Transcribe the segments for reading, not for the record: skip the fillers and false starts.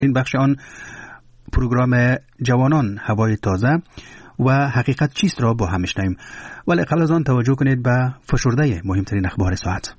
این بخش آن پروگرام جوانان هوای تازه و حقیقت چیست را با هم میشنویم. ولی قبل از آن توجه کنید به فشرده مهمترین اخبار ساعت.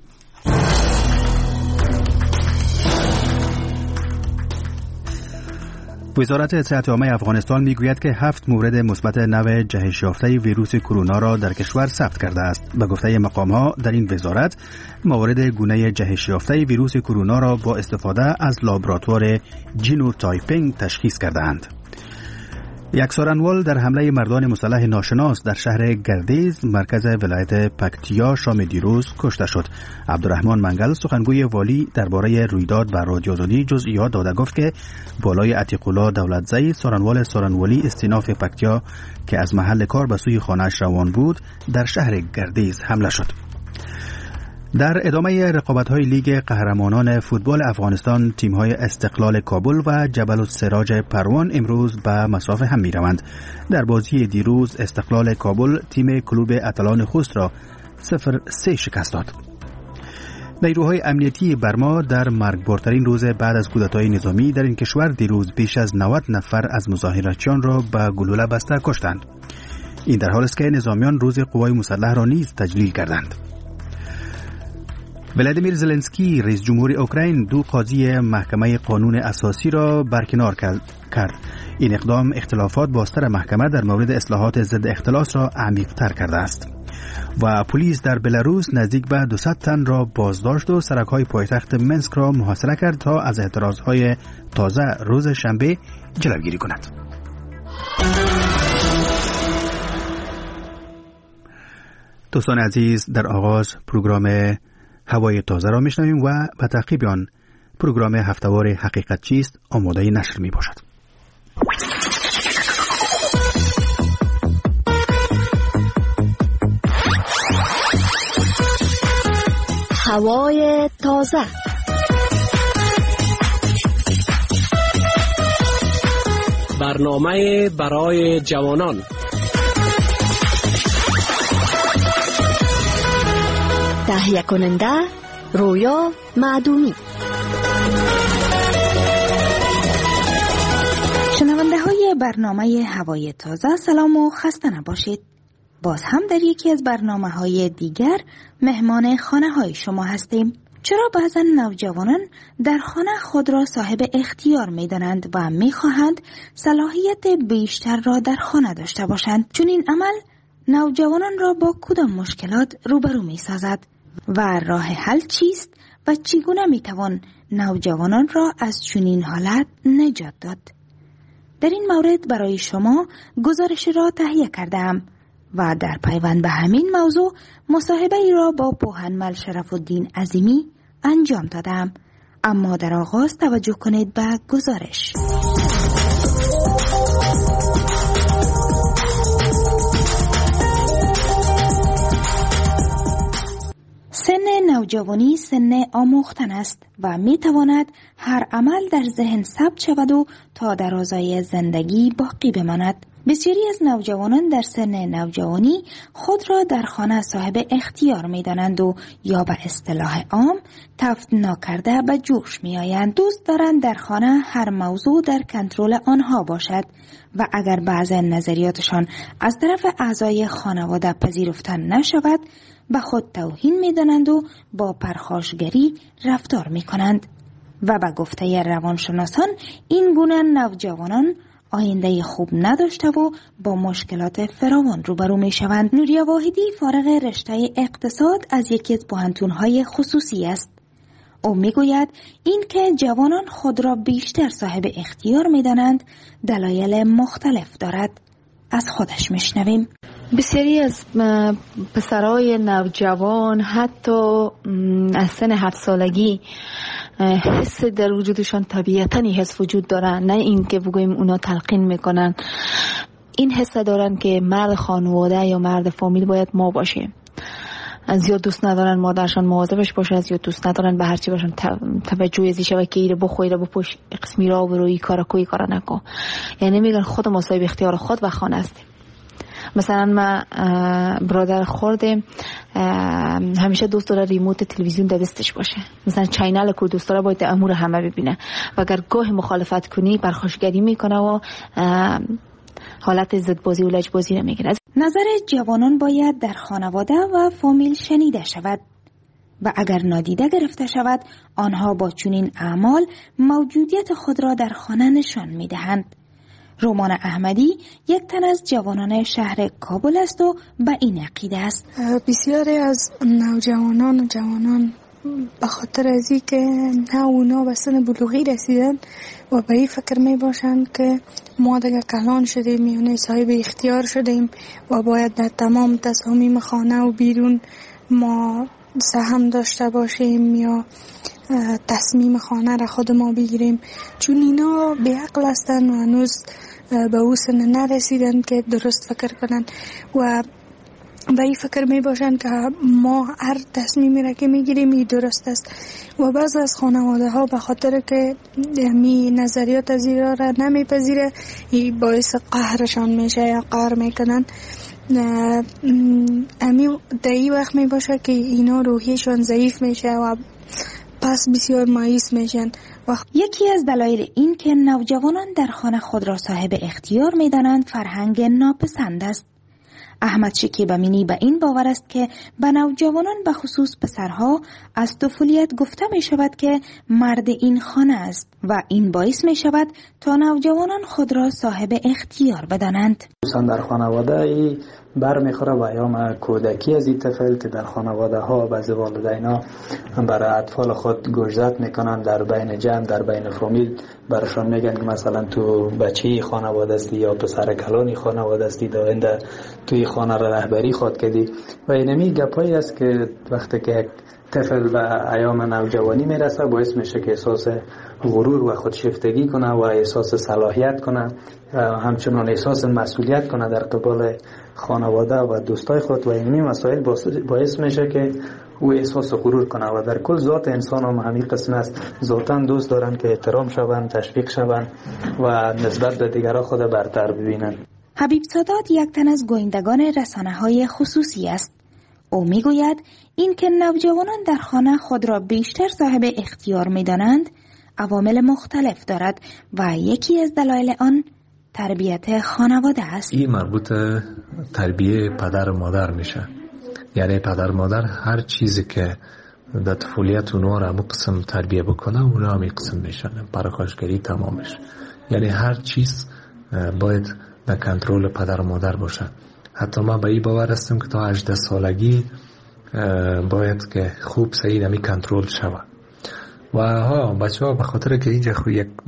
وزارت صحت عامه افغانستان میگوید که 7 مورد مثبت نوع جهش یافته ویروس کرونا را در کشور ثبت کرده است. به گفته مقام‌ها در این وزارت موارد گونه جهش یافته ویروس کرونا را با استفاده از لابراتوار جینوتایپینگ تشخیص کرده‌اند. یک سارنوال در حمله مردان مسلح ناشناس در شهر گردیز مرکز ولایت پکتیا شام دیروز کشته شد. عبدالرحمن منگل سخنگوی والی درباره رویداد به رادیوزنی جزئیات داده گفت که بالای عتیق‌الله دولتزی سارنوالی استیناف پکتیا که از محل کار به سوی خانه‌اش روان بود در شهر گردیز حمله شد. در ادامه رقابت‌های لیگ قهرمانان فوتبال افغانستان تیم‌های استقلال کابل و جبل السراج پروان امروز به مسافه هم می‌روند. در بازی دیروز استقلال کابل تیم کلوب اتلان خوست را 0-3 شکست داد. نیروهای امنیتی برما در مرگبارترین روز بعد از کودتای نظامی در این کشور دیروز بیش از 90 نفر از مظاهراتچیان را به گلوله بسته کشتند. این در حالی است که نظامیان روز قوای مسلح را نیز تجلیل کردند. ولادیمیر زلنسکی رئیس جمهور اوکراین 2 قاضی محکمه قانون اساسی را برکنار کرد. این اقدام اختلافات با سر محکمه در مورد اصلاحات ضد اختلاس را عمیق‌تر کرده است. و پلیس در بلاروس نزدیک به 200 تن را بازداشت و سرک‌های پایتخت منسک را محاصره کرد تا از اعتراضهای تازه روز شنبه جلوگیری کند. دوستان عزیز، در آغاز پروگرام هوای تازه را میشنویم و به تعقیب آن پروگرام هفته‌وار حقیقت چیست آماده نشر می باشد. هوای تازه. برنامه برای جوانان. تهیه کننده رویا معدومی. شنونده های برنامه هوای تازه، سلام و خسته نباشید. باز هم در یکی از برنامه های دیگر مهمان خانه های شما هستیم. چرا بعضا نوجوانان در خانه خود را صاحب اختیار می دانند و می خواهند صلاحیت بیشتر را در خانه داشته باشند؟ چون این عمل نوجوانان را با کدام مشکلات روبرو می سازد و راه حل چیست و چگونه می توان نوجوانان را از چنین حالت نجات داد؟ در این مورد برای شما گزارش را تهیه کردم و در پیوند به همین موضوع مصاحبه ای را با پوهنمل شرف الدین عظیمی انجام دادم. اما در آغاز توجه کنید به گزارش. سن نوجوانی سن آموختن است و می تواند هر عمل در ذهن ثبت شود و تا درازای زندگی باقی بماند. بسیاری از نوجوانان در سن نوجوانی خود را در خانه صاحب اختیار می دانند و یا به اصطلاح عام تفت ناکرده به جوش می آیند. دوست دارند در خانه هر موضوع در کنترل آنها باشد و اگر بعضی نظریاتشان از طرف اعضای خانواده پذیرفته نشود به خود توهین می دانند و با پرخاشگری رفتار می کنند. و به گفته روانشناسان این گونه نوجوانان آینده خوب نداشته و با مشکلات فراوان روبرو می شوند. نوریا واحدی فارغ رشته اقتصاد از یکی از پوهنتون‌های خصوصی است. او می گوید این که جوانان خود را بیشتر صاحب اختیار می دانند دلایل مختلف دارد. از خودش می شنویم. بسیاری از پسرای نوجوان حتی از سن 7 سالگی حس در وجودشان طبیعتاً حس وجود دارن، نه این که بگویم اونا تلقین میکنن. این حس دارن که مرد خانواده یا مرد فامیل باید ما باشیم. از یا دوست ندارن مادرشان مواظبش باشه، از یا دوست ندارن به هر چی باشن توجه ازش و که ایره بخویره بپوش قسمی را و روی کارا کوی کارا نکن. یعنی میگن خود ما صاحب اختیار خود و خانه هستیم مثلا ما برادر خورده همیشه دوست داره ریموت تلویزیون دستش باشه، مثلا چینل کو دوست داره باید امور همه ببینه و اگر گاه مخالفت کنی پرخاشگری میکنه و حالت ضدبازی و لجبازی رو میگیره. نظر جوانان باید در خانواده و فامیل شنیده شود و اگر نادیده گرفته شود آنها با چنین اعمال موجودیت خود را در خانه نشان میدهند. رومان احمدی یک تن از جوانان شهر کابل است و به این عقیده است. بسیاری از نوجوانان و جوانان به خاطر از این که نه اونا به سن بلوغی رسیدن و به این فکر می باشند که ما دیگه کلان شدیم، یعنی صاحب اختیار شدیم و باید در تمام تصامیم خانه و بیرون ما سهم داشته باشیم یا تصمیم خانه را خود ما بگیریم، چون اینا به عقل هستن و هنوز به او سن نرسیدن که درست فکر کنن و به این فکر می باشن که ما هر تصمیمی را که می گیریم این درست است و بعض از خانواده ها به خاطر که می نظریات از این را نمی پذیره این باعث قهرشان میشه یا قهر میکنن. امی در این وقت می باشه که اینا روحیشان ضعیف میشه و پس بسیار مایوس میشن. یکی از دلایل این که نوجوانان در خانه خود را صاحب اختیار میدانند فرهنگ ناپسند است. احمد شکیب امینی به این باور است که به نوجوانان به خصوص پسرها از طفولیت گفته می شود که مرد این خانه است و این باعث می شود تا نوجوانان خود را صاحب اختیار بدانند. در خانواده ای برمیخوره و ایام کودکی از این طفل که در خانواده ها بعضی والدینا برای اطفال خود گوشزد میکنن در بین جمع، در بین فامیل برشان میگن که مثلا تو بچه‌ای خانواده استی یا پسر کلانی خانواده استی، داینده توی خانه را رهبری خود کردی و اینمی گپایی است که وقتی که طفل به ایام نوجوانی میرسه باعث میشه که احساس غرور و خودشیفتگی کنه و احساس صلاحیت کنه، همچنان احساس مسئولیت کنه در قبال خانواده و دوستای خود و اینمی مسائل باعث میشه که او احساس غرور کنه و در کل ذات انسان هم همین قسم است. ذاتاً دوست دارن که احترام شوند، تشویق شوند و نسبت به دیگران خود برتر ببینن. حبیب سادات یک تن از گویندگان رسانه‌های خصوصی است. او میگوید این که نوجوانان در خانه خود را بیشتر صاحب اختیار می‌دانند عوامل مختلف دارد و یکی از دلایل آن تربیت خانواده است. این مربوط تربیه پدر و مادر میشه، یعنی پدر و مادر هر چیزی که در طفولیت اونها را قسم تربیه بکنه اونها هم قسم میشن، پرخاشگری تمامش، یعنی هر چیز باید در کنترل پدر و مادر باشه. حتی ما به این باور هستم که تا 18 سالگی باید که خوب صحیح نمی کنترل شود و بچه ها به خاطر که اینجا یک